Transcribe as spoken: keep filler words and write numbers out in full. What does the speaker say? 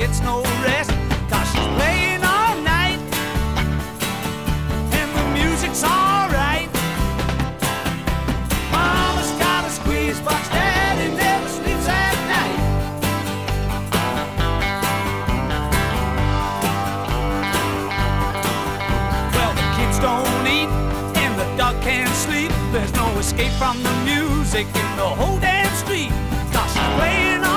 gets no rest, cause she's playing all night, and the music's alright. Mama's got a squeeze box, Daddy never sleeps at night. Well, the kids don't eat, and the dog can't sleep. There's no escape from the music in the whole damn street, cause she's playing